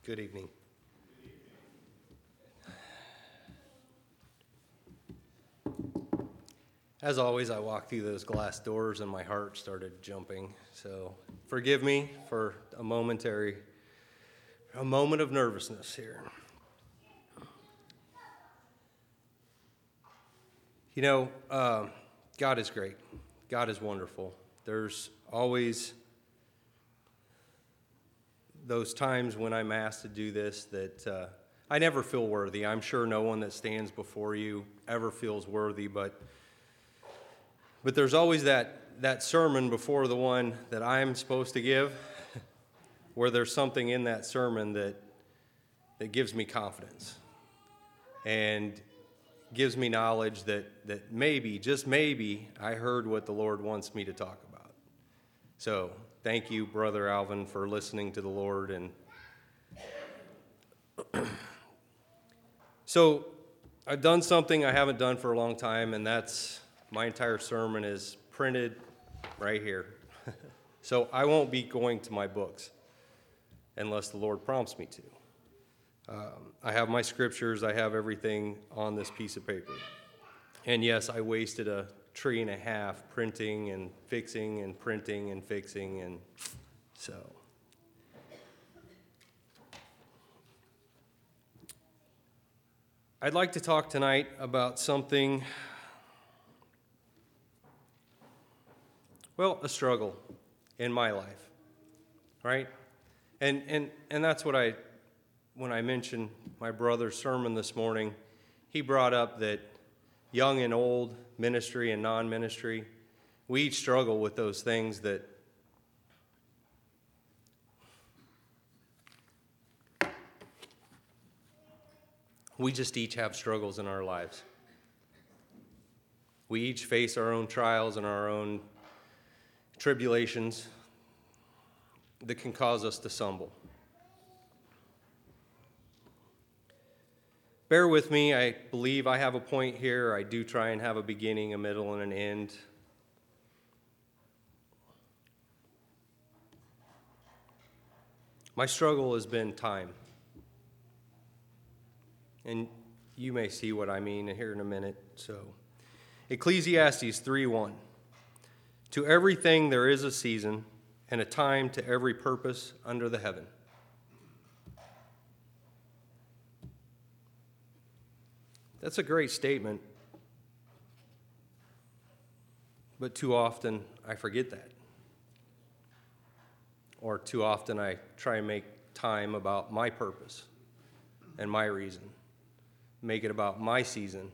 Good evening. As always, I walked through those glass doors and my heart started jumping. So forgive me for a moment of nervousness here. You know, God is great. God is wonderful. There's always those times when I'm asked to do this that I never feel worthy. I'm sure no one that stands before you ever feels worthy, but there's always that sermon before the one that I'm supposed to give, where there's something in that sermon that gives me confidence and gives me knowledge that maybe, just maybe, I heard what the Lord wants me to talk about. So thank you, Brother Alvin, for listening to the Lord. And so I've done something I haven't done for a long time, and that's my entire sermon is printed right here. So I won't be going to my books unless the Lord prompts me to. I have my scriptures. I have everything on this piece of paper. And yes, I wasted a tree and a half printing and fixing and printing and fixing, and so. I'd like to talk tonight about something, well, a struggle in my life, right? And that's what when I mentioned my brother's sermon this morning, he brought up that young and old, ministry and non-ministry, we each struggle with those things that we just each have struggles in our lives. We each face our own trials and our own tribulations that can cause us to stumble. Bear with me. I believe I have a point here. I do try and have a beginning, a middle, and an end. My struggle has been time. And you may see what I mean here in a minute. So, Ecclesiastes 3:1. To everything there is a season, and a time to every purpose under the heaven. That's a great statement, but too often I forget that. Or too often I try and make time about my purpose and my reason, make it about my season.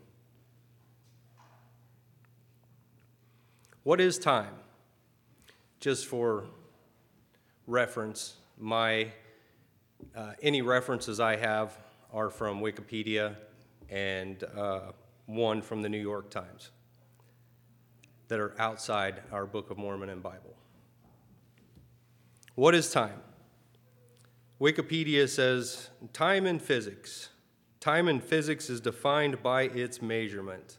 What is time? Just for reference, any references I have are from Wikipedia and one from the New York Times that are outside our Book of Mormon and Bible. What is time? Wikipedia says, time in physics. Time in physics is defined by its measurement.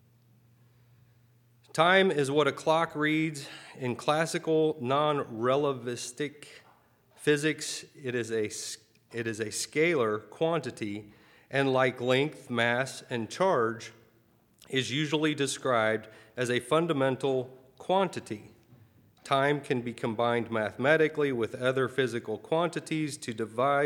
Time is what a clock reads. In classical non-relativistic physics, it is a scalar quantity, and like length, mass, and charge, is usually described as a fundamental quantity. Time can be combined mathematically with other physical quantities to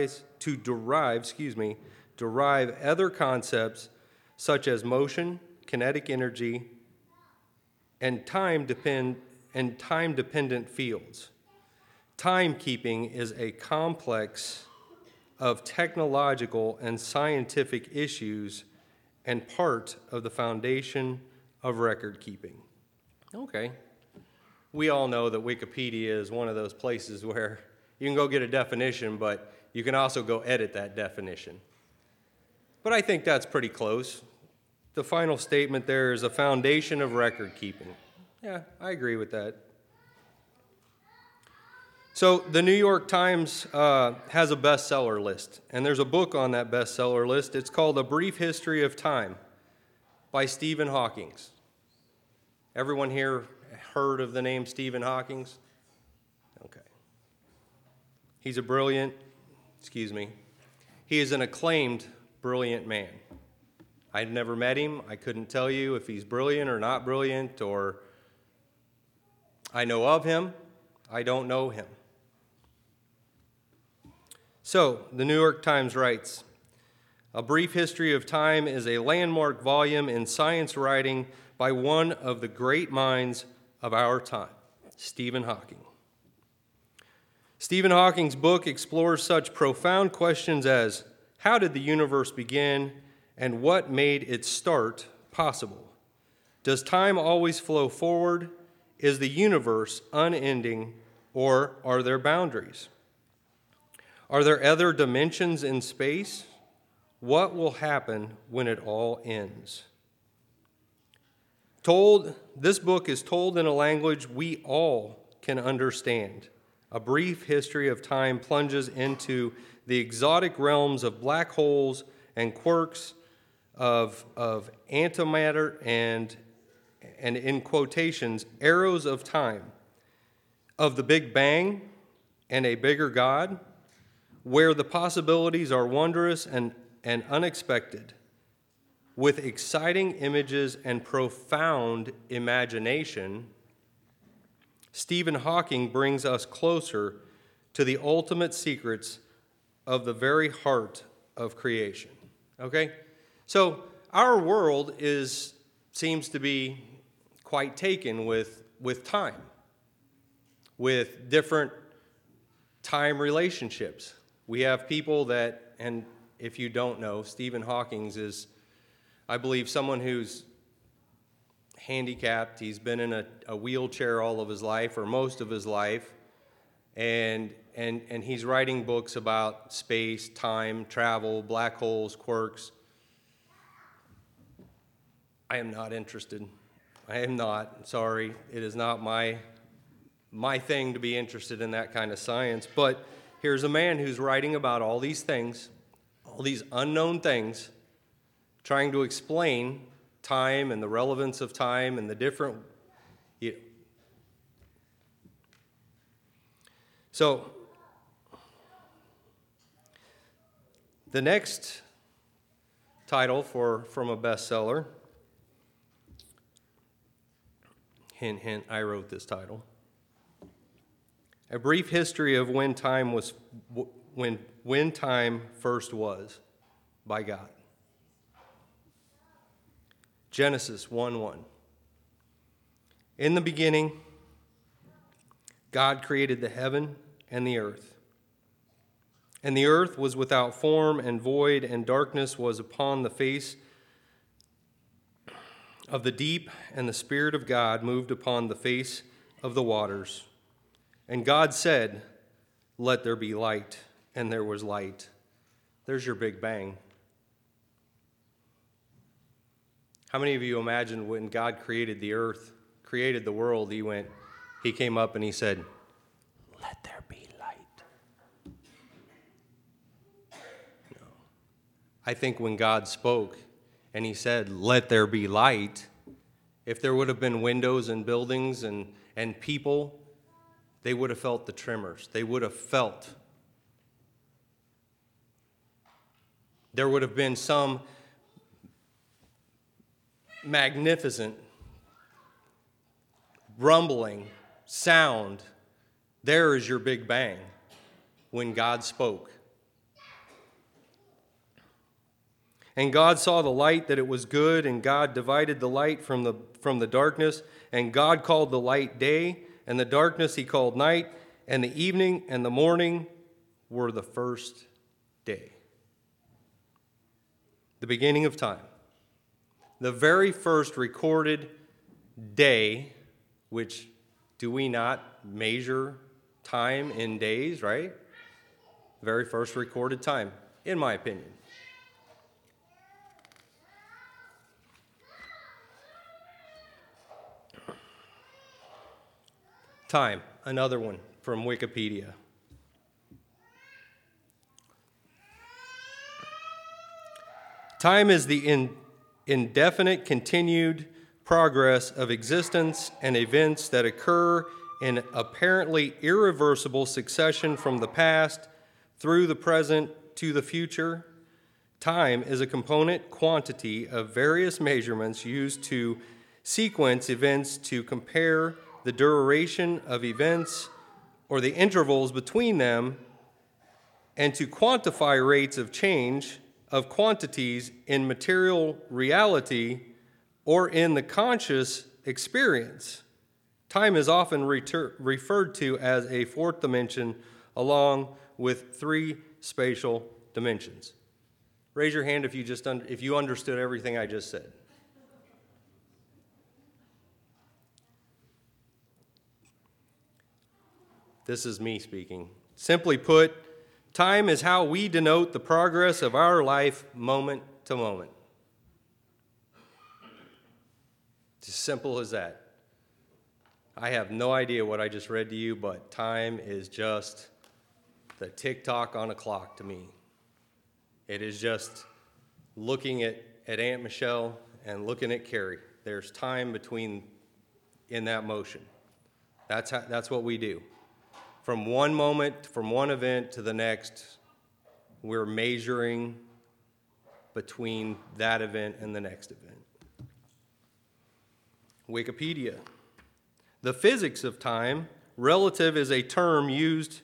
derive other concepts such as motion, kinetic energy, and time-dependent fields. Timekeeping is a complex of technological and scientific issues and part of the foundation of record keeping. Okay. We all know that Wikipedia is one of those places where you can go get a definition, but you can also go edit that definition. But I think that's pretty close. The final statement there is a foundation of record keeping. Yeah, I agree with that. So the New York Times has a bestseller list, and there's a book on that bestseller list. It's called A Brief History of Time by Stephen Hawking. Everyone here heard of the name Stephen Hawking? Okay. He's a brilliant He is an acclaimed, brilliant man. I'd never met him. I couldn't tell you if he's brilliant or not brilliant, or I know of him. I don't know him. So, the New York Times writes, "A Brief History of Time is a landmark volume in science writing by one of the great minds of our time, Stephen Hawking." Stephen Hawking's book explores such profound questions as, how did the universe begin, and what made its start possible? Does time always flow forward? Is the universe unending, or are there boundaries? Are there other dimensions in space? What will happen when it all ends? This book is told in a language we all can understand. A Brief History of Time plunges into the exotic realms of black holes and quirks, of antimatter and in quotations, arrows of time, of the Big Bang and a bigger God, where the possibilities are wondrous and unexpected, with exciting images and profound imagination. Stephen Hawking brings us closer to the ultimate secrets of the very heart of creation. Okay? So our world seems to be quite taken with time, with different time relationships. We have people that, and if you don't know, Stephen Hawking is, I believe, someone who's handicapped. He's been in a wheelchair all of his life, or most of his life, and he's writing books about space, time, travel, black holes, quirks. I am not interested. I am not. Sorry, it is not my thing to be interested in that kind of science. But here's a man who's writing about all these things, all these unknown things, trying to explain time and the relevance of time and the different. So, the next title from a bestseller, hint, hint, I wrote this title. A Brief History of When Time First Was, by God. Genesis 1:1. In the beginning, God created the heaven and the earth. And the earth was without form and void, and darkness was upon the face of the deep, and the Spirit of God moved upon the face of the waters. And God said, "Let there be light," and there was light. There's your Big Bang. How many of you imagined when God created the earth, created the world, he came up and he said, "Let there be light"? No. I think when God spoke and he said, "Let there be light," if there would have been windows and buildings and people, they would have felt the tremors. They would have felt. There would have been some magnificent rumbling sound. There is your Big Bang when God spoke. And God saw the light, that it was good, and God divided the light from the darkness, and God called the light day, and the darkness he called night, and the evening and the morning were the first day. The beginning of time. The very first recorded day, which do we not measure time in days, right? Very first recorded time, in my opinion. Time, another one from Wikipedia. Time is the indefinite continued progress of existence and events that occur in apparently irreversible succession from the past through the present to the future. Time is a component quantity of various measurements used to sequence events to compare the duration of events or the intervals between them and to quantify rates of change of quantities in material reality or in the conscious experience. Time is often referred to as a fourth dimension along with three spatial dimensions. Raise your hand if you understood everything I just said. This is me speaking. Simply put, time is how we denote the progress of our life moment to moment. It's as simple as that. I have no idea what I just read to you, but time is just the tick-tock on a clock to me. It is just looking at Aunt Michelle and looking at Carrie. There's time between in that motion. That's what we do. From one moment, from one event to the next, we're measuring between that event and the next event. Wikipedia. The physics of time, relative is a term used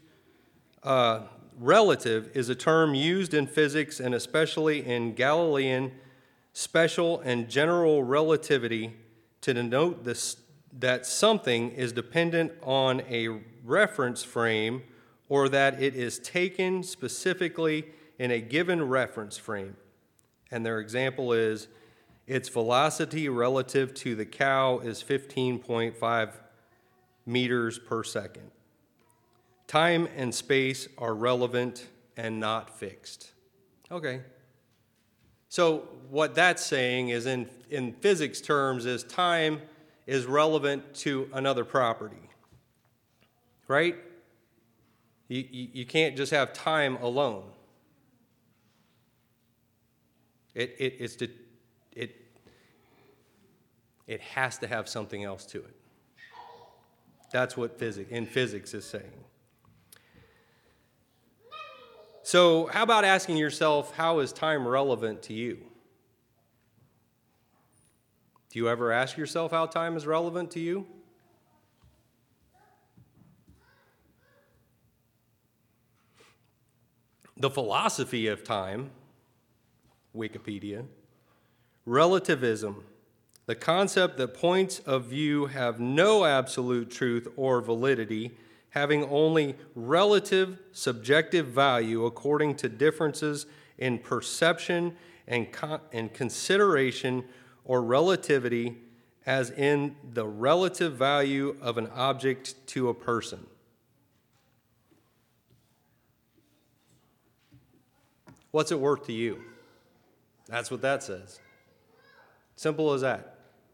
in physics and especially in Galilean special and general relativity to denote that something is dependent on a reference frame or that it is taken specifically in a given reference frame. And their example is its velocity relative to the cow is 15.5 meters per second. Time and space are relevant and not fixed. Okay. So what that's saying is in physics terms is time is relevant to another property. Right? You can't just have time alone. It has to have something else to it. That's what physics is saying. So how about asking yourself, how is time relevant to you? Do you ever ask yourself how time is relevant to you? The philosophy of time, Wikipedia, relativism, the concept that points of view have no absolute truth or validity, having only relative subjective value according to differences in perception and consideration or relativity, as in the relative value of an object to a person. What's it worth to you? That's what that says. Simple as that.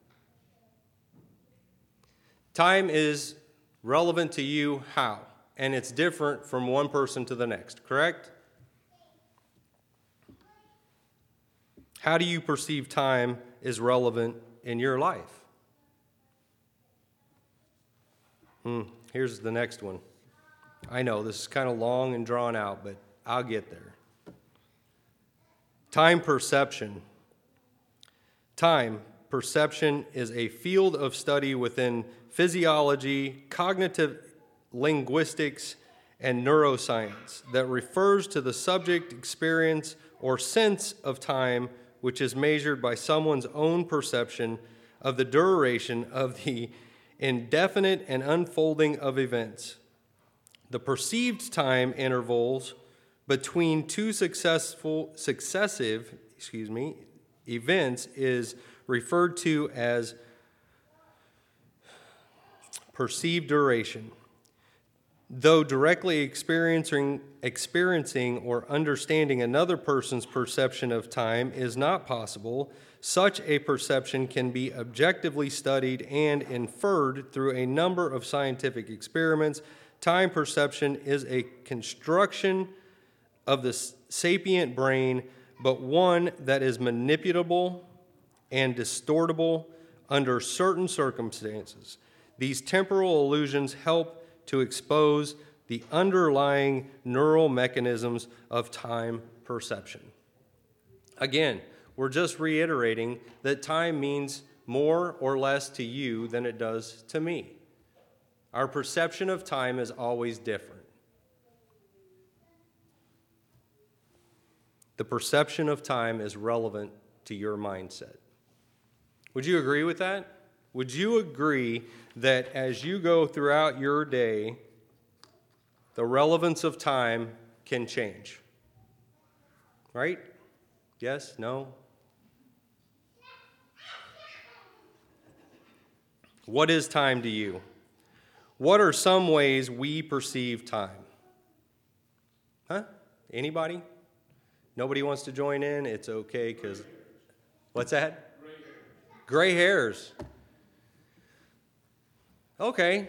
Time is relevant to you how? And it's different from one person to the next, correct? How do you perceive time is relevant in your life? Here's the next one. I know this is kind of long and drawn out, but I'll get there. Time perception. Time perception is a field of study within physiology, cognitive linguistics, and neuroscience that refers to the subject experience or sense of time which is measured by someone's own perception of the duration of the indefinite and unfolding of events. The perceived time intervals between two successive events is referred to as perceived duration. Though directly experiencing or understanding another person's perception of time is not possible, such a perception can be objectively studied and inferred through a number of scientific experiments. Time perception is a construction of the sapient brain, but one that is manipulable and distortable under certain circumstances. These temporal illusions help to expose the underlying neural mechanisms of time perception. Again, we're just reiterating that time means more or less to you than it does to me. Our perception of time is always different. The perception of time is relevant to your mindset. Would you agree with that? Would you agree that as you go throughout your day, the relevance of time can change? Right? Yes? No? What is time to you? What are some ways we perceive time? Huh? Anybody? Nobody wants to join in? It's okay, because... What's that? Gray hairs. Okay.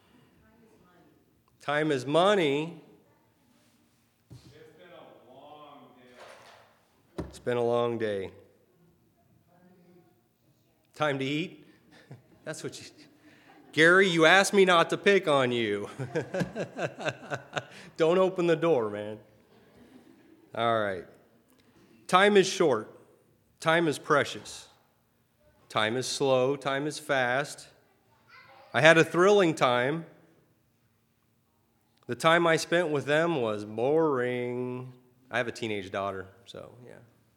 Time is money. It's been a long day. It's been a long day. Time to eat? That's what you... Gary, you asked me not to pick on you. Don't open the door, man. All right. Time is short. Time is precious. Time is slow. Time is fast. I had a thrilling time. The time I spent with them was boring. I have a teenage daughter, so yeah.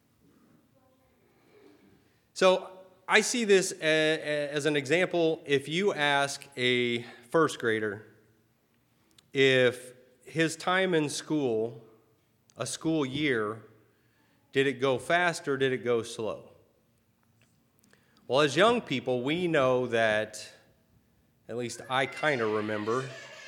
So I see this as an example. If you ask a first grader if his time in school, a school year, did it go fast or did it go slow? Well, as young people, we know that, at least I kind of remember,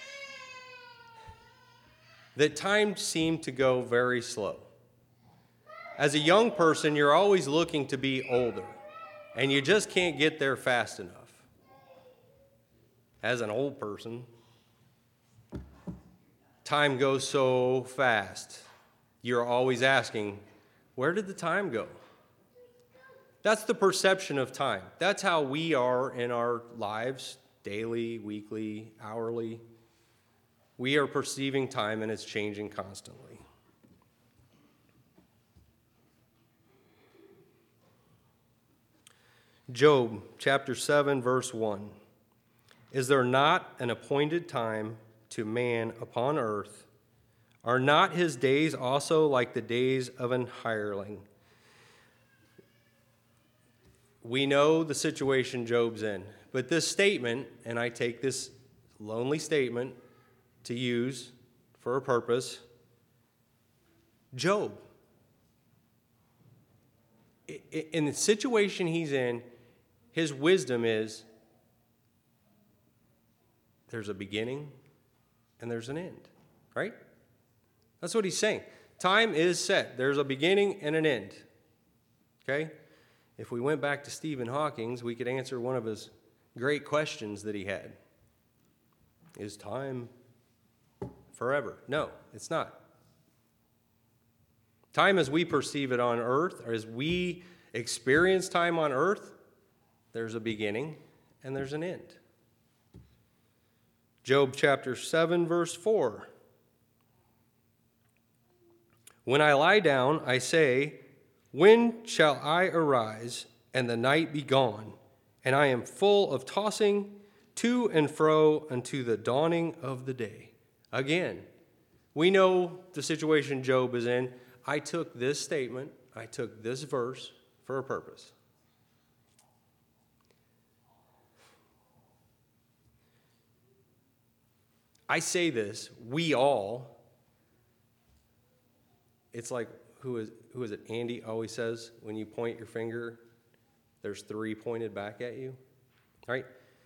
that time seemed to go very slow. As a young person, you're always looking to be older, and you just can't get there fast enough. As an old person, time goes so fast. You're always asking, where did the time go? That's the perception of time. That's how we are in our lives, daily, weekly, hourly. We are perceiving time, and it's changing constantly. Job chapter 7, verse 1. Is there not an appointed time to man upon earth? Are not his days also like the days of an hireling? We know the situation Job's in, but this statement, and I take this lonely statement to use for a purpose, Job, in the situation he's in, his wisdom is there's a beginning and there's an end, right? That's what he's saying. Time is set. There's a beginning and an end, okay? If we went back to Stephen Hawking, we could answer one of his great questions that he had. Is time forever? No, it's not. Time as we perceive it on earth, or as we experience time on earth, there's a beginning and there's an end. Job chapter 7, verse 4. When I lie down, I say, when shall I arise and the night be gone? And I am full of tossing to and fro unto the dawning of the day. Again, we know the situation Job is in. I took this statement, I took this verse for a purpose. I say this, we all, it's like, who is it? Andy always says, when you point your finger, there's 3 pointed back at you, right?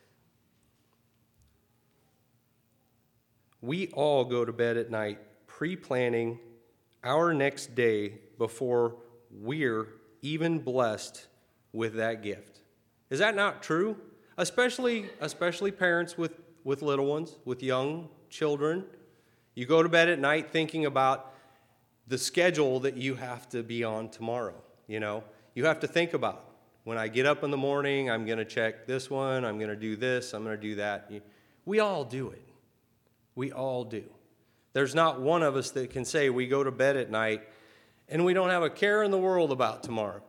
We all go to bed at night pre-planning our next day before we're even blessed with that gift. Is that not true? Especially parents with little ones, with young children. You go to bed at night thinking about the schedule that you have to be on tomorrow. You know, you have to think about, when I get up in the morning, I'm going to check this one, I'm going to do this, I'm going to do that. We all do it. We all do. There's not one of us that can say we go to bed at night and we don't have a care in the world about tomorrow.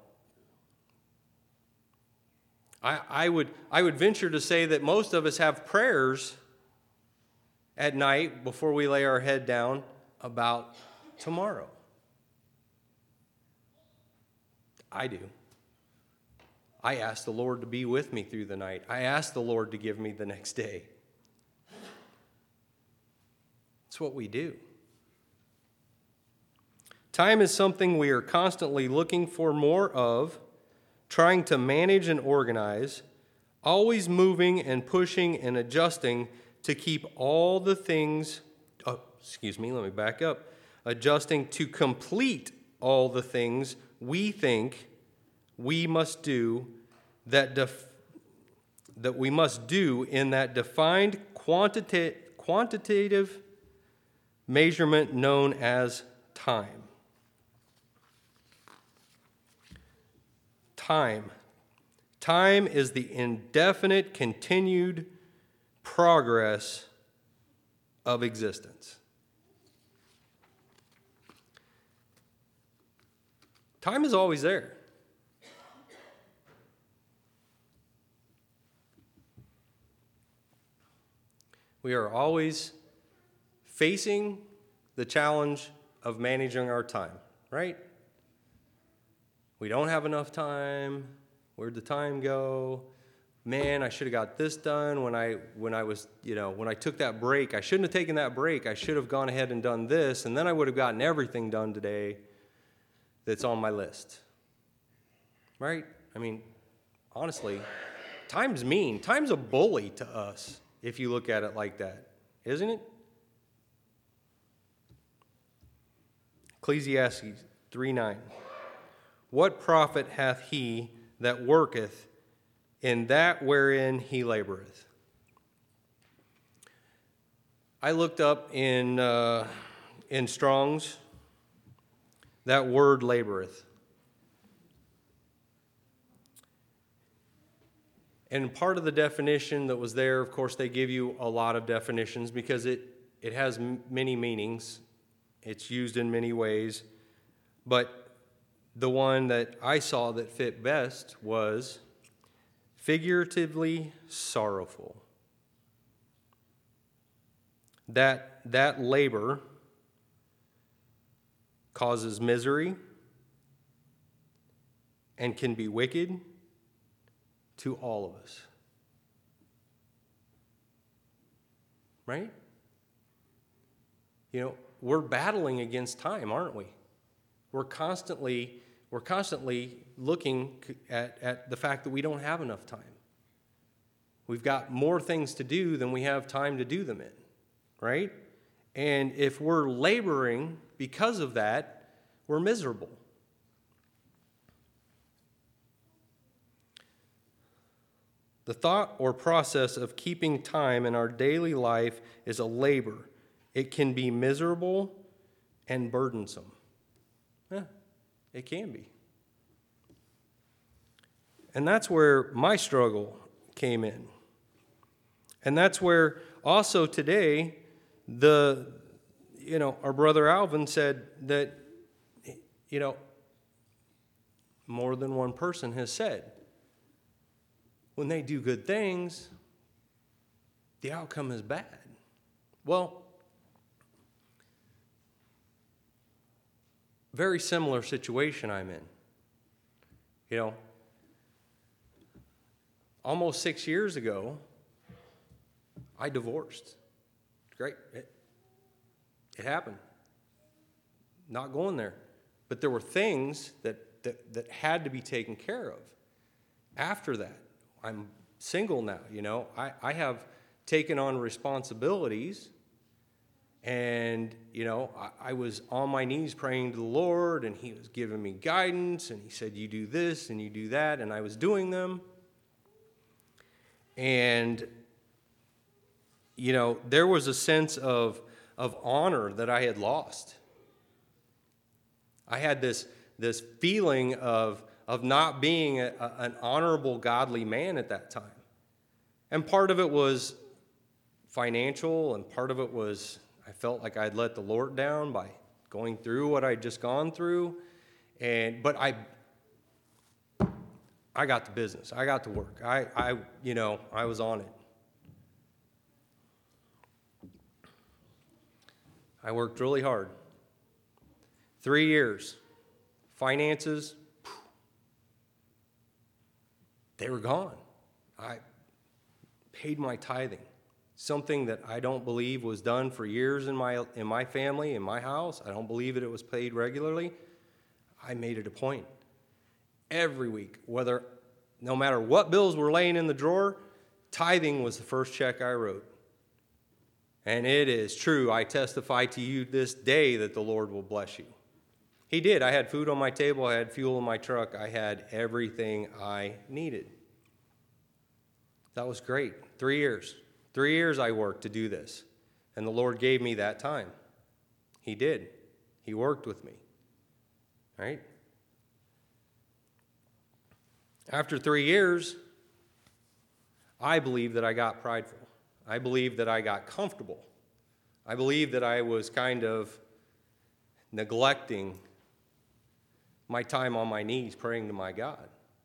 I would venture to say that most of us have prayers at night before we lay our head down about tomorrow. I do. I ask the Lord to be with me through the night. I ask the Lord to give me the next day. It's what we do. Time is something we are constantly looking for more of, trying to manage and organize, always moving and pushing and adjusting to keep all the things, let me back up, adjusting to complete all the things we think we must do that we must do in that defined quantitative measurement known as time. Time is the indefinite, continued progress of existence. Time is always there. We are always facing the challenge of managing our time, right? We don't have enough time. Where'd the time go? Man, I should have got this done when I took that break. I shouldn't have taken that break. I should have gone ahead and done this, and then I would have gotten everything done today that's on my list. Right? I mean, honestly, time's mean. Time's a bully to us if you look at it like that, isn't it? Ecclesiastes 3:9. What profit hath he that worketh in that wherein he laboreth? I looked up in Strong's that word laboreth. And part of the definition that was there, of course, they give you a lot of definitions because it has many meanings. It's used in many ways. But the one that I saw that fit best was figuratively sorrowful. That labor causes misery and can be wicked to all of us. Right? We're battling against time, aren't we? We're constantly looking at the fact that we don't have enough time. We've got more things to do than we have time to do them in, right? And if we're laboring because of that, we're miserable. The thought or process of keeping time in our daily life is a labor. It can be miserable and burdensome. Yeah, it can be. And that's where my struggle came in. And that's where also today, our brother Alvin said that, more than one person has said, when they do good things, the outcome is bad. Well, very similar situation I'm in. Almost 6 years ago, I divorced. Great. It happened. Not going there. But there were things that had to be taken care of. After that, I'm single now, I have taken on responsibilities, and, I was on my knees praying to the Lord, and he was giving me guidance, and he said, you do this and you do that, and I was doing them. And, there was a sense of honor that I had lost. I had this feeling of not being an honorable, godly man at that time. And part of it was financial, and part of it was I felt like I'd let the Lord down by going through what I'd just gone through. But I got the business. I got to work. I was on it. I worked really hard. 3 years. Finances, they were gone. I paid my tithing. Something that I don't believe was done for years in my family, in my house. I don't believe that it was paid regularly. I made it a point. Every week, no matter what bills were laying in the drawer, tithing was the first check I wrote. And it is true. I testify to you this day that the Lord will bless you. He did. I had food on my table. I had fuel in my truck. I had everything I needed. That was great. 3 years. 3 years I worked to do this. And the Lord gave me that time. He did. He worked with me. Right? After 3 years, I believe that I got prideful. I believe that I got comfortable. I believe that I was kind of neglecting my time on my knees praying to my God.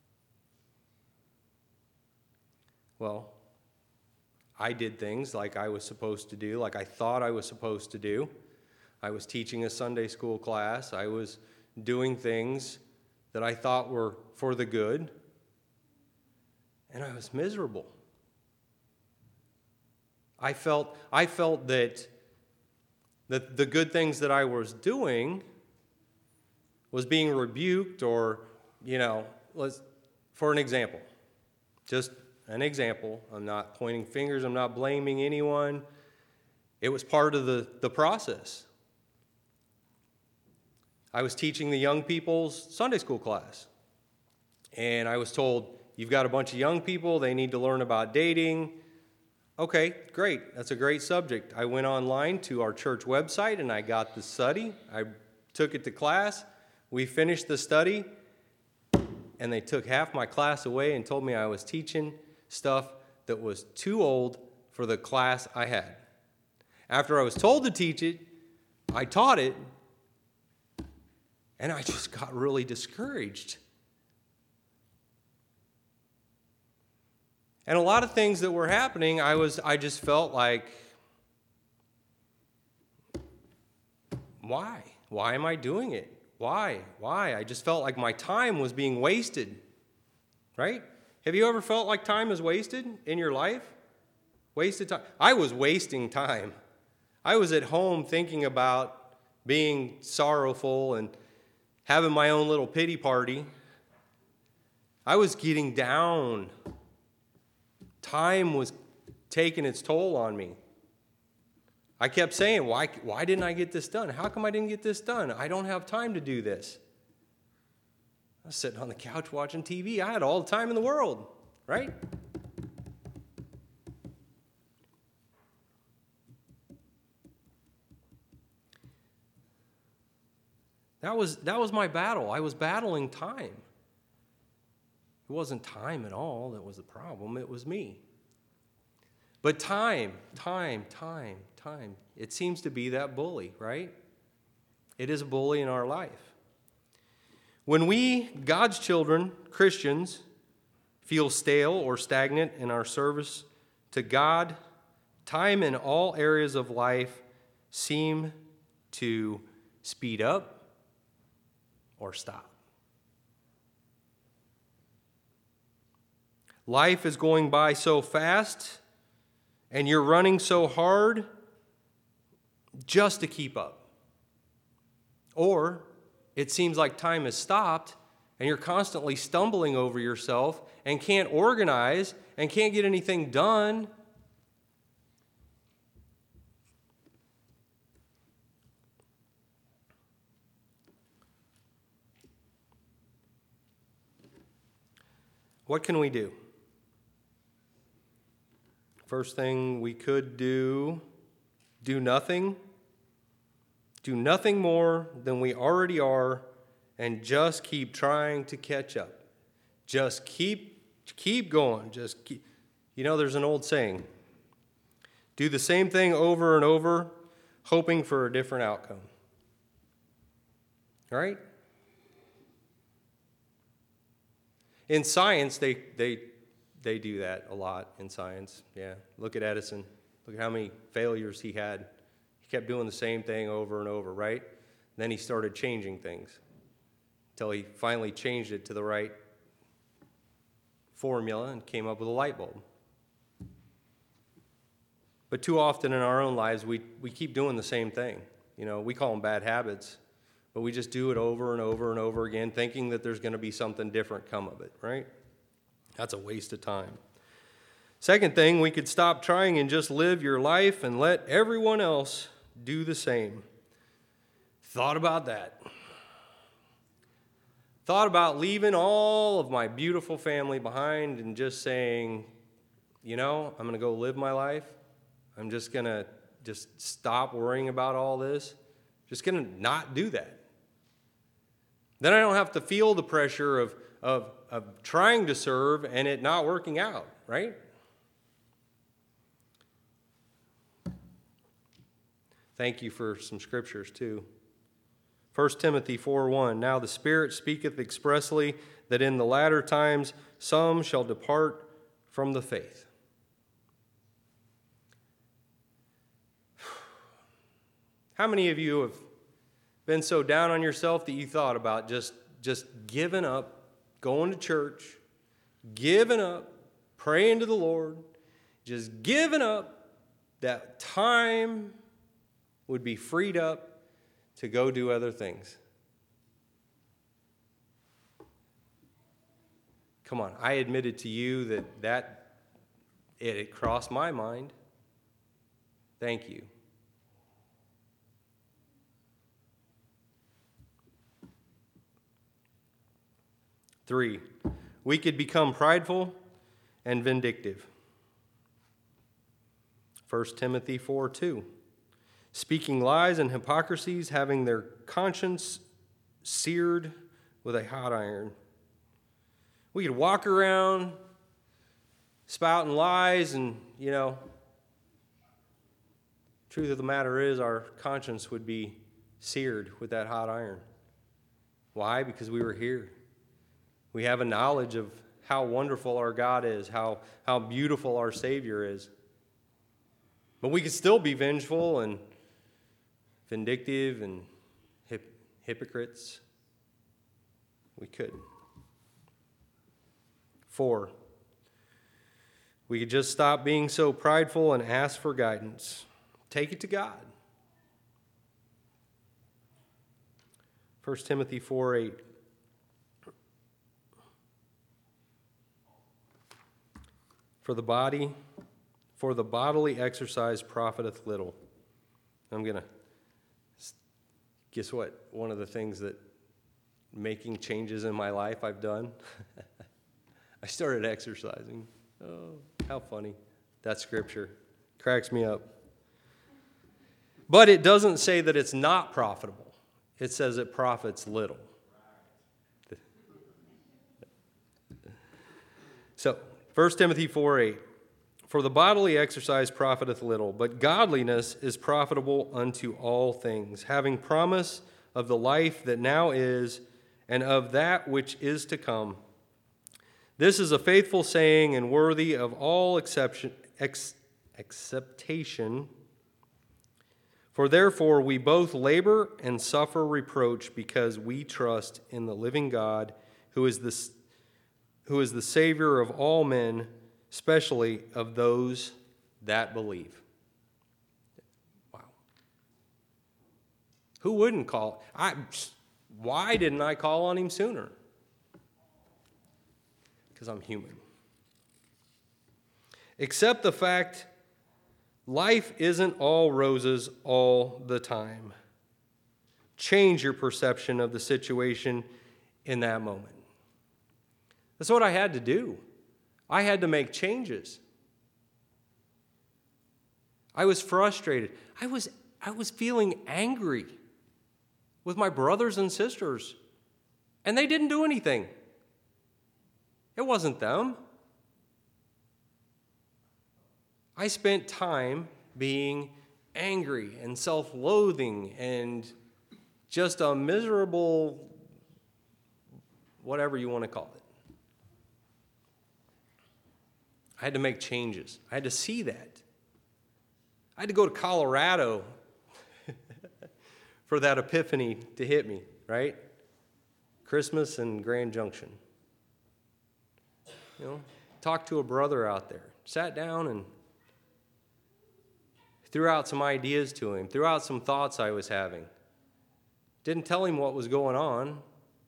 Well, I did things like I was supposed to do, like I thought I was supposed to do. I was teaching a Sunday school class. I was doing things that I thought were for the good. And I was miserable. I felt that the good things that I was doing was being rebuked or, for an example. Just an example. I'm not pointing fingers. I'm not blaming anyone. It was part of the process. I was teaching the young people's Sunday school class. And I was told, you've got a bunch of young people. They need to learn about dating. Okay, great. That's a great subject. I went online to our church website and I got the study. I took it to class. We finished the study and they took half my class away and told me I was teaching stuff that was too old for the class I had. After I was told to teach it, I taught it and I just got really discouraged. And a lot of things that were happening, I just felt like, why? Why am I doing it? Why? I just felt like my time was being wasted, right? Have you ever felt like time is wasted in your life? Wasted time. I was wasting time. I was at home thinking about being sorrowful and having my own little pity party. I was getting down. Time was taking its toll on me. I kept saying, why didn't I get this done? How come I didn't get this done? I don't have time to do this. I was sitting on the couch watching TV. I had all the time in the world, right? That was my battle. I was battling time. It wasn't time at all that was the problem. It was me. But time. It seems to be that bully, right? It is a bully in our life. When we, God's children, Christians, feel stale or stagnant in our service to God, time in all areas of life seem to speed up or stop. Life is going by so fast, and you're running so hard just to keep up. Or it seems like time has stopped, and you're constantly stumbling over yourself and can't organize and can't get anything done. What can we do? First thing we could do nothing. Do nothing more than we already are and just keep trying to catch up. Just keep going. There's an old saying. Do the same thing over and over, hoping for a different outcome. All right? In science, they do that a lot in science. Yeah. Look at Edison. Look at how many failures he had. He kept doing the same thing over and over, right? Then he started changing things until he finally changed it to the right formula and came up with a light bulb. But too often in our own lives, we keep doing the same thing. We call them bad habits, but we just do it over and over and over again, thinking that there's going to be something different come of it, right? That's a waste of time. Second thing, we could stop trying and just live your life and let everyone else do the same. Thought about that. Thought about leaving all of my beautiful family behind and just saying, I'm going to go live my life. I'm just going to stop worrying about all this. Just going to not do that. Then I don't have to feel the pressure of trying to serve and it not working out, right? Thank you for some scriptures too. 1 Timothy 4:1, now the Spirit speaketh expressly that in the latter times some shall depart from the faith. How many of you have been so down on yourself that you thought about just giving up, going to church, giving up, praying to the Lord, just giving up, that time would be freed up to go do other things? Come on, I admitted to you that it crossed my mind. Thank you. Three, we could become prideful and vindictive. 1 Timothy 4:2, speaking lies and hypocrisies, having their conscience seared with a hot iron. We could walk around spouting lies and, truth of the matter is our conscience would be seared with that hot iron. Why? Because we were here. We have a knowledge of how wonderful our God is, how beautiful our Savior is. But we could still be vengeful and vindictive and hypocrites. We could. 4, we could just stop being so prideful and ask for guidance. Take it to God. 1 Timothy 4:8. For the bodily exercise profiteth little. I'm going to, guess what? One of the things that making changes in my life I've done, I started exercising. Oh, how funny. That scripture cracks me up. But it doesn't say that it's not profitable. It says it profits little. So, 1 Timothy 4:8, for the bodily exercise profiteth little, but godliness is profitable unto all things, having promise of the life that now is, and of that which is to come. This is a faithful saying and worthy of all acceptation. For therefore we both labor and suffer reproach, because we trust in the living God, who is the Savior of all men, especially of those that believe. Wow. Who wouldn't call? Why didn't I call on him sooner? Because I'm human. Accept the fact life isn't all roses all the time. Change your perception of the situation in that moment. That's what I had to do. I had to make changes. I was frustrated. I was feeling angry with my brothers and sisters, and they didn't do anything. It wasn't them. I spent time being angry and self-loathing and just a miserable, whatever you want to call it. I had to make changes. I had to see that. I had to go to Colorado for that epiphany to hit me, right? Christmas and Grand Junction. Talked to a brother out there. Sat down and threw out some ideas to him. Threw out some thoughts I was having. Didn't tell him what was going on.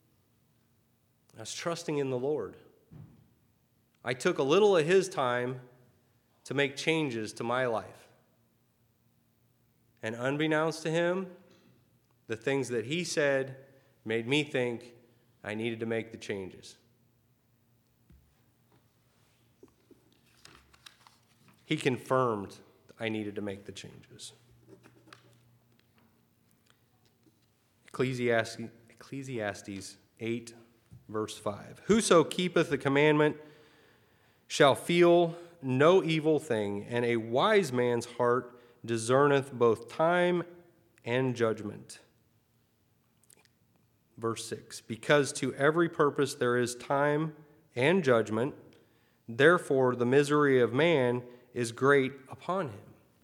I was trusting in the Lord. I took a little of his time to make changes to my life. And unbeknownst to him, the things that he said made me think I needed to make the changes. He confirmed I needed to make the changes. Ecclesiastes 8, verse 5. Whoso keepeth the commandment shall feel no evil thing, and a wise man's heart discerneth both time and judgment. Verse 6. Because to every purpose there is time and judgment, therefore the misery of man is great upon him.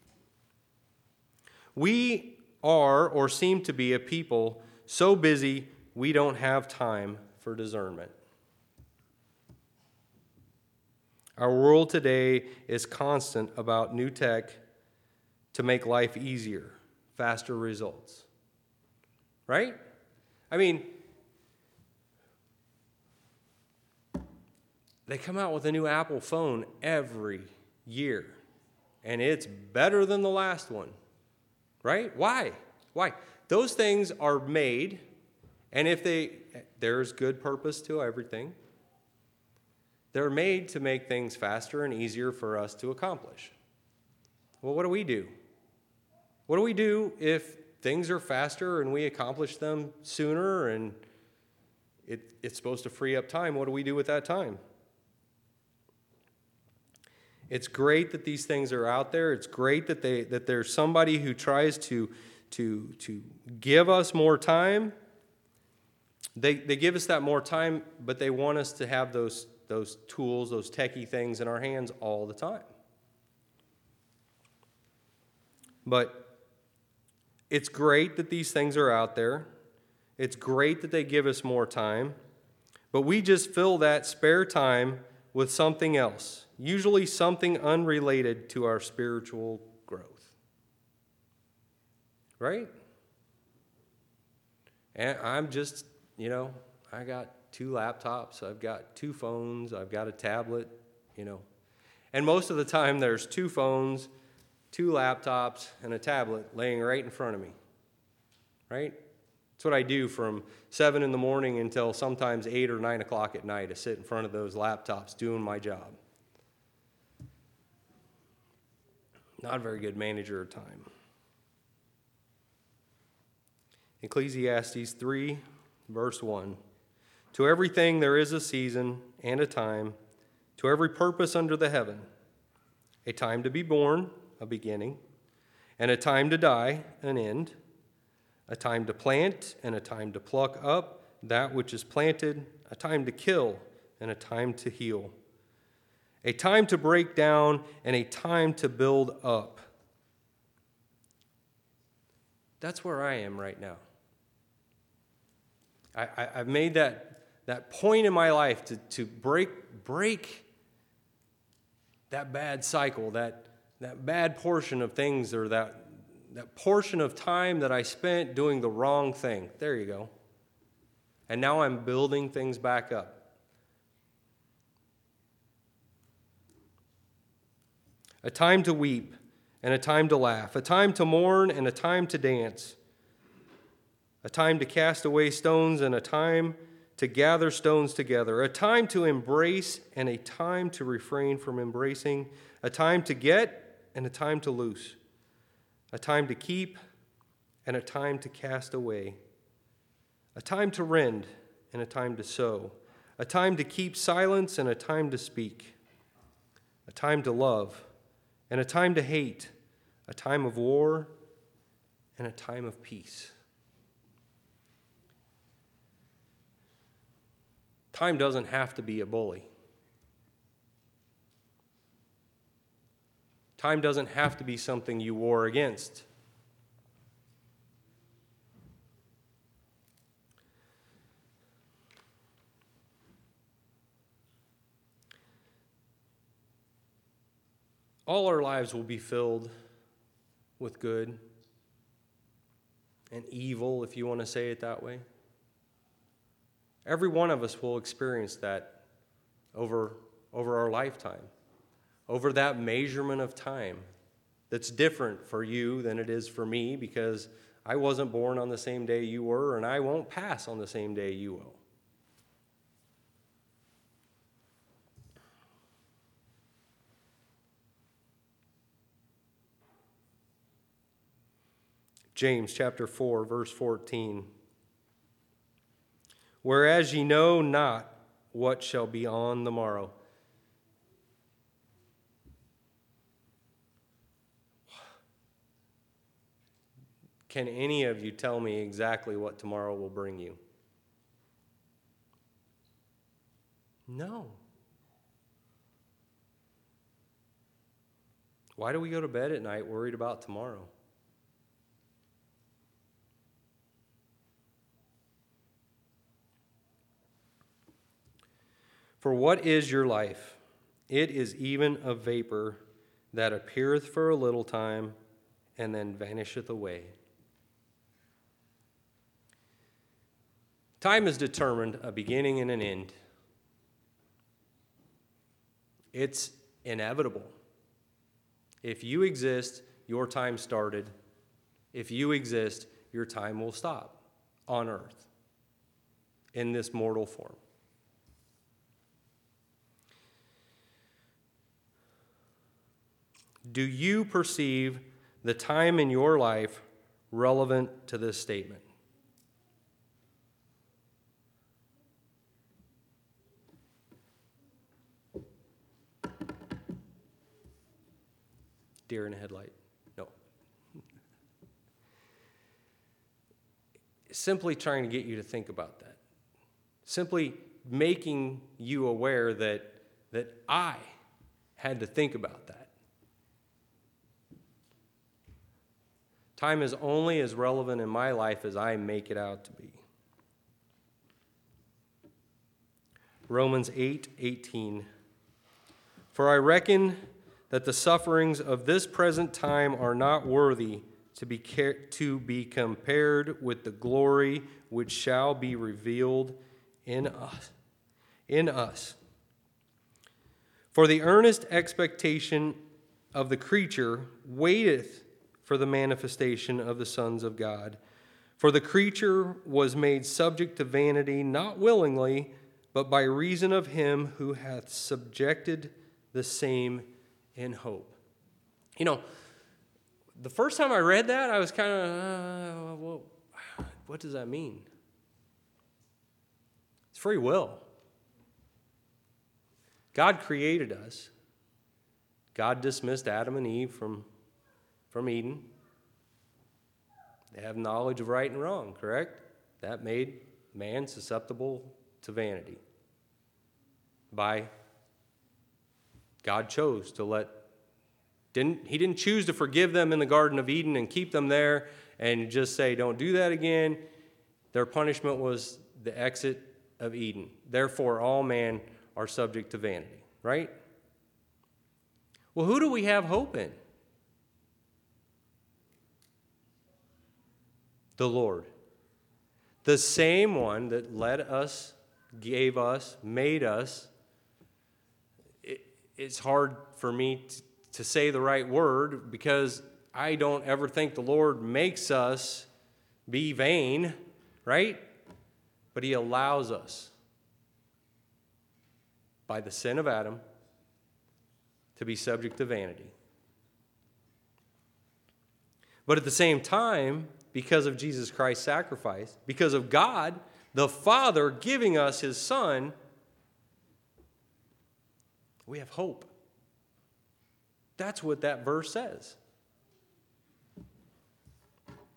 We are or seem to be a people so busy we don't have time for discernment. Our world today is constant about new tech to make life easier, faster results. Right? I mean, they come out with a new Apple phone every year, and it's better than the last one. Right? Why? Those things are made, and there's good purpose to everything. They're made to make things faster and easier for us to accomplish. Well, what do we do? What do we do if things are faster and we accomplish them sooner and it's supposed to free up time? What do we do with that time? It's great that these things are out there. It's great that there's somebody who tries to give us more time. They give us that more time, but they want us to have those tools, those techie things in our hands all the time. But it's great that these things are out there. It's great that they give us more time. But we just fill that spare time with something else, usually something unrelated to our spiritual growth. Right? And I'm just, I got 2 laptops, I've got 2 phones, I've got a tablet, And most of the time there's 2 phones, 2 laptops, and a tablet laying right in front of me. Right? That's what I do from 7 in the morning until sometimes 8 or 9 o'clock at night. I sit in front of those laptops doing my job. Not a very good manager of time. Ecclesiastes 3, verse 1. To everything there is a season and a time, to every purpose under the heaven. A time to be born, a beginning, and a time to die, an end. A time to plant and a time to pluck up that which is planted, a time to kill and a time to heal, a time to break down and a time to build up. That's where I am right now. I've made that point in my life to break that bad cycle, that bad portion of things, or that portion of time that I spent doing the wrong thing. There you go. And now I'm building things back up. A time to weep and a time to laugh, a time to mourn and a time to dance, a time to cast away stones and a time to gather stones together, a time to embrace and a time to refrain from embracing, a time to get and a time to loose, a time to keep and a time to cast away, a time to rend and a time to sow, a time to keep silence and a time to speak, a time to love and a time to hate, a time of war, and a time of peace. Time doesn't have to be a bully. Time doesn't have to be something you war against. All our lives will be filled with good and evil, if you want to say it that way. Every one of us will experience that over our lifetime, over that measurement of time that's different for you than it is for me, because I wasn't born on the same day you were, and I won't pass on the same day you will. James chapter 4, verse 14. Whereas ye know not what shall be on the morrow. Can any of you tell me exactly what tomorrow will bring you? No. Why do we go to bed at night worried about tomorrow? For what is your life? It is even a vapor that appeareth for a little time and then vanisheth away. Time is determined a beginning and an end. It's inevitable. If you exist, your time started. If you exist, your time will stop on earth in this mortal form. Do you perceive the time in your life relevant to this statement? Deer in a headlight. No. Simply trying to get you to think about that. Simply making you aware that I had to think about that. Time is only as relevant in my life as I make it out to be. Romans 8:18. For I reckon that the sufferings of this present time are not worthy to be compared with the glory which shall be revealed in us. For the earnest expectation of the creature waiteth for the manifestation of the sons of God. For the creature was made subject to vanity, not willingly, but by reason of him who hath subjected the same in hope. You know, the first time I read that, I was kind of, well, what does that mean? It's free will. God created us. God dismissed Adam and Eve from Eden. They have knowledge of right and wrong, correct? That made man susceptible to vanity. God chose to he didn't choose to forgive them in the Garden of Eden and keep them there and just say, don't do that again. Their punishment was the exit of Eden. Therefore, all men are subject to vanity, right? Well, who do we have hope in? The Lord. The same one that led us, gave us, made us. It's hard for me to say the right word because I don't ever think the Lord makes us be vain, right? But he allows us, by the sin of Adam, to be subject to vanity. But at the same time, because of Jesus Christ's sacrifice, because of God, the Father giving us his Son, we have hope. That's what that verse says.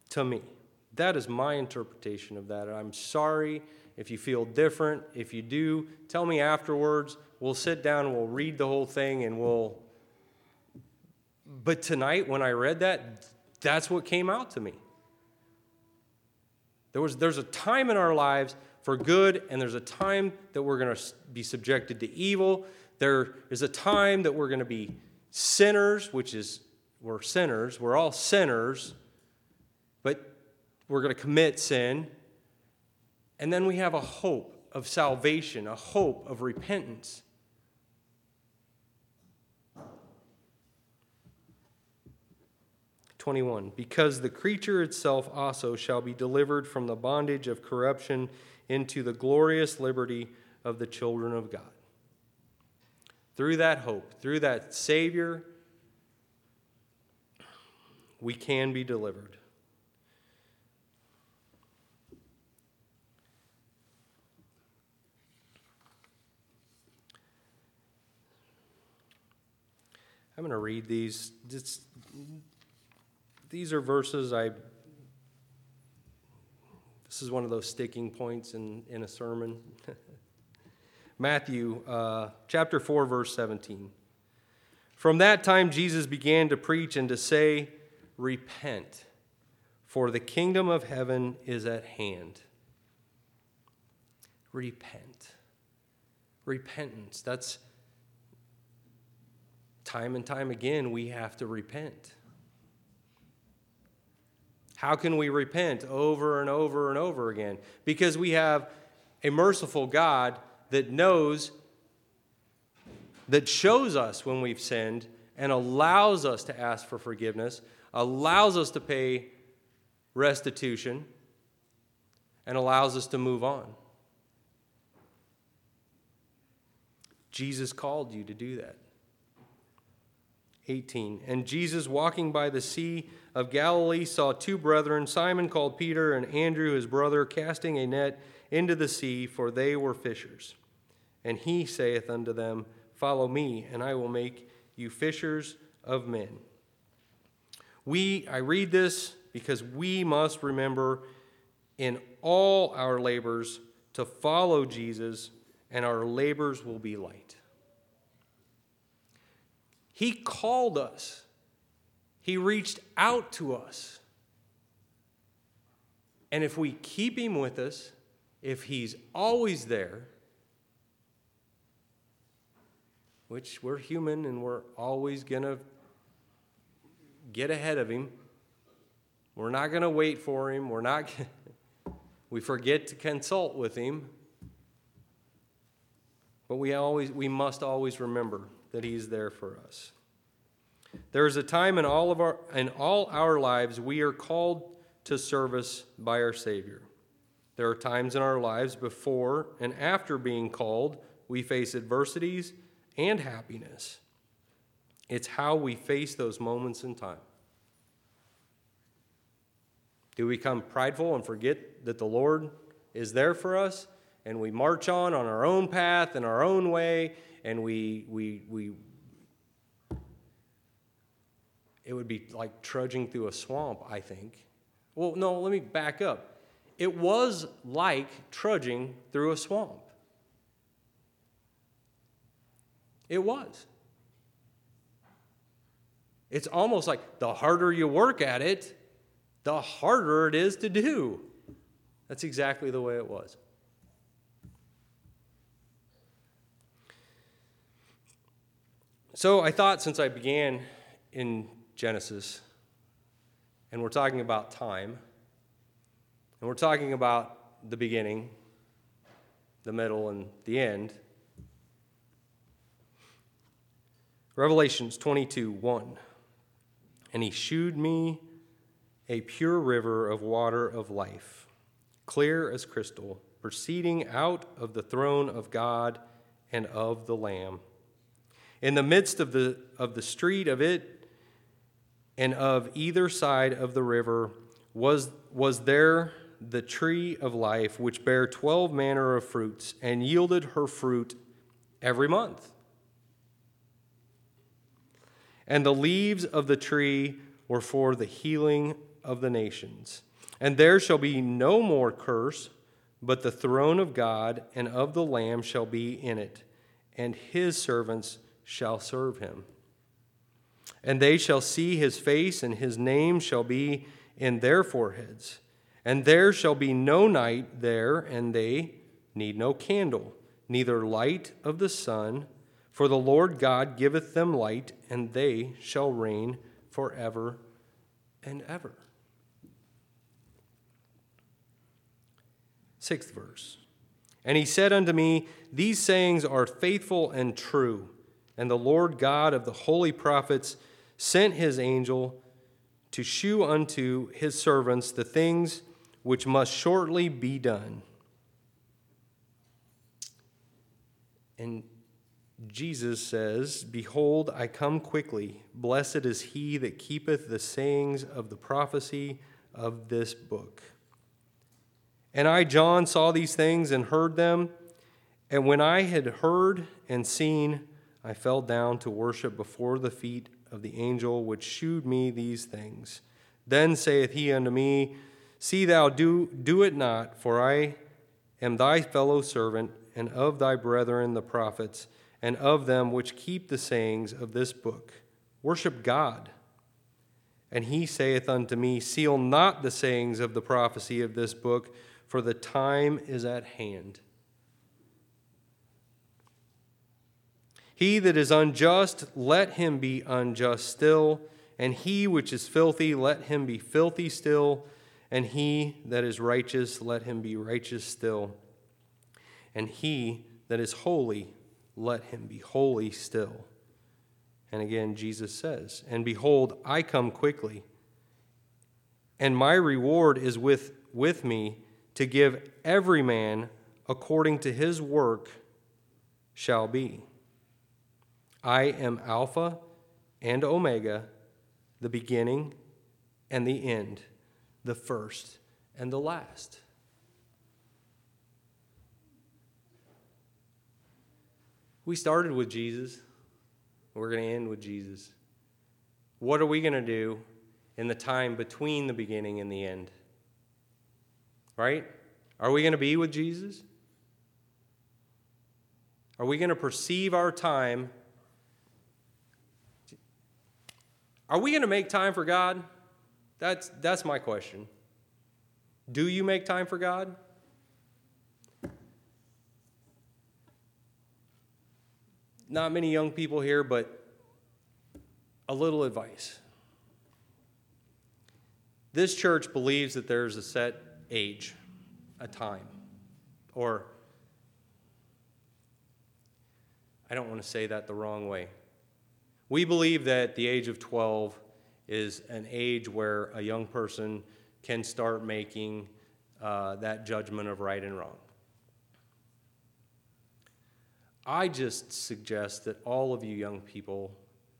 to me. That is my interpretation of that. I'm sorry if you feel different. If you do, tell me afterwards. We'll sit down and we'll read the whole thing and we'll... But tonight when I read that, that's what came out to me. There's a time in our lives for good, and there's a time that we're going to be subjected to evil. There is a time that we're going to be sinners, we're sinners. We're all sinners, but we're going to commit sin. And then we have a hope of salvation, a hope of repentance. Because the creature itself also shall be delivered from the bondage of corruption into the glorious liberty of the children of God. Through that hope, through that Savior, we can be delivered. I'm going to read these. These are verses this is one of those sticking points in a sermon. Matthew chapter 4, verse 17. From that time Jesus began to preach and to say, repent, for the kingdom of heaven is at hand. Repent. Repentance. That's time and time again we have to repent. How can we repent over and over and over again? Because we have a merciful God that knows, that shows us when we've sinned and allows us to ask for forgiveness, allows us to pay restitution, and allows us to move on. Jesus called you to do that. 18. And Jesus, walking by the sea of Galilee, saw two brethren, Simon called Peter and Andrew his brother, casting a net into the sea, for they were fishers. And he saith unto them, follow me, and I will make you fishers of men. I read this because we must remember in all our labors to follow Jesus, and our labors will be light. He called us. He reached out to us. And if we keep him with us, if he's always there, which we're human and we're always going to get ahead of him, we're not going to wait for him, we forget to consult with him, but we must always remember that he's there for us. There is a time in all our lives we are called to service by our Savior. There are times in our lives before and after being called, we face adversities and happiness. It's how we face those moments in time. Do we become prideful and forget that the Lord is there for us, and we march on our own path and our own way, and it would be like trudging through a swamp, I think. Well, no, let me back up. It was like trudging through a swamp. It was. It's almost like the harder you work at it, the harder it is to do. That's exactly the way it was. So I thought, since I began in Genesis, and we're talking about time, and we're talking about the beginning, the middle, and the end, Revelations 22:1. And he shewed me a pure river of water of life, clear as crystal, proceeding out of the throne of God and of the Lamb. In the midst of the street of it, and of either side of the river, was there the tree of life, which bare 12 manner of fruits, and yielded her fruit every month. And the leaves of the tree were for the healing of the nations. And there shall be no more curse, but the throne of God and of the Lamb shall be in it, and his servants shall serve him. And they shall see his face, and his name shall be in their foreheads. And there shall be no night there, and they need no candle, neither light of the sun, for the Lord God giveth them light, and they shall reign forever and ever. 6th verse. And he said unto me, These sayings are faithful and true. And the Lord God of the holy prophets sent his angel to shew unto his servants the things which must shortly be done. And Jesus says, Behold, I come quickly. Blessed is he that keepeth the sayings of the prophecy of this book. And I, John, saw these things and heard them. And when I had heard and seen, I fell down to worship before the feet of the angel which shewed me these things. Then saith he unto me, See thou do it not, for I am thy fellow servant, and of thy brethren the prophets, and of them which keep the sayings of this book. Worship God. And he saith unto me, Seal not the sayings of the prophecy of this book, for the time is at hand. He that is unjust, let him be unjust still, and he which is filthy, let him be filthy still, and he that is righteous, let him be righteous still, and he that is holy, let him be holy still. And again, Jesus says, And behold, I come quickly, and my reward is with me, to give every man according to his work shall be. I am Alpha and Omega, the beginning and the end, the first and the last. We started with Jesus. We're going to end with Jesus. What are we going to do in the time between the beginning and the end? Right? Are we going to be with Jesus? Are we going to perceive our time? Are we going to make time for God? That's my question. Do you make time for God? Not many young people here, but a little advice. This church believes that there's a set age, a time, or I don't want to say that the wrong way. We believe that the age of 12 is an age where a young person can start making that judgment of right and wrong. I just suggest that all of you young people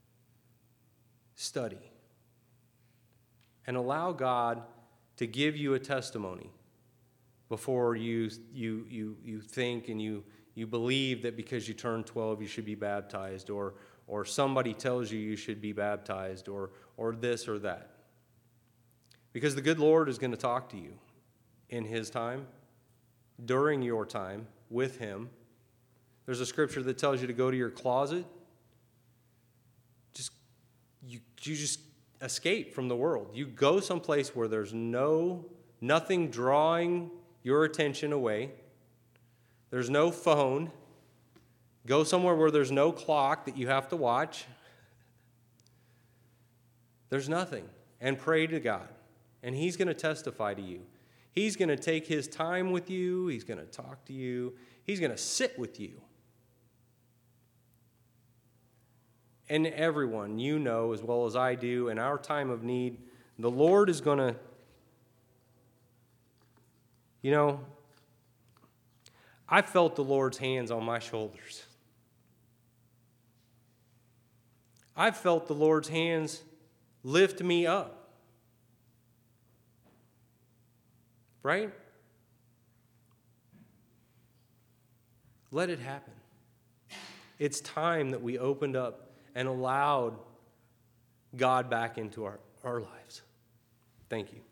study and allow God to give you a testimony before you think and you believe that because you turn 12 you should be baptized, or somebody tells you should be baptized, or this or that. Because the good Lord is going to talk to you in his time, during your time with him. There's a scripture that tells you to go to your closet. You just escape from the world. You go someplace where there's nothing drawing your attention away. There's no phone. Go somewhere where there's no clock that you have to watch. There's nothing. And pray to God. And he's going to testify to you. He's going to take his time with you. He's going to talk to you. He's going to sit with you. And everyone, you know as well as I do, in our time of need, the Lord is going to, I felt the Lord's hands on my shoulders. I felt the Lord's hands lift me up. Right? Let it happen. It's time that we opened up and allowed God back into our lives. Thank you.